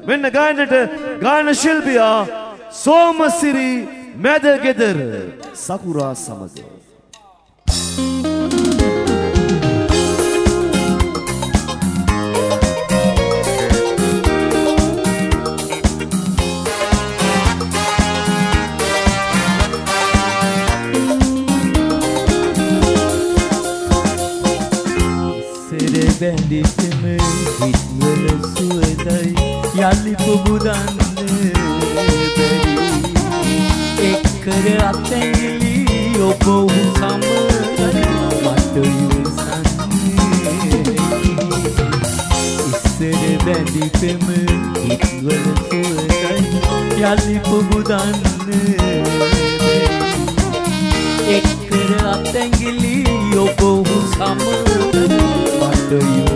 මෙන්න ගායනට ගායන ශිල්පියා සෝමසිරි මැදගෙදර සකුරා සමග බැඳිතම හිත්වල සුවදයි යලි පුබුදන්න බැරි එක්කර අතැඟිලි ඔබ වූ සමගයි මට ඉවසන්නේ ඉස්සර බැඳිතම හිත්වල සුවදයි යලි පුබුදන්න බැරි එක්කර අතැඟිලි ඔබ වූ සමගයි Do you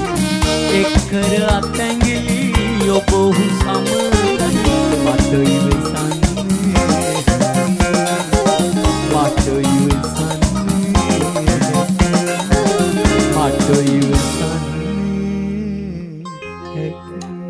Ekara atengili obo samagani matoive